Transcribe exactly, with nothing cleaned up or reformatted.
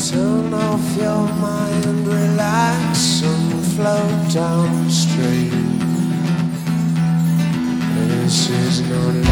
Turn off your mind, relax and float down the street. This is not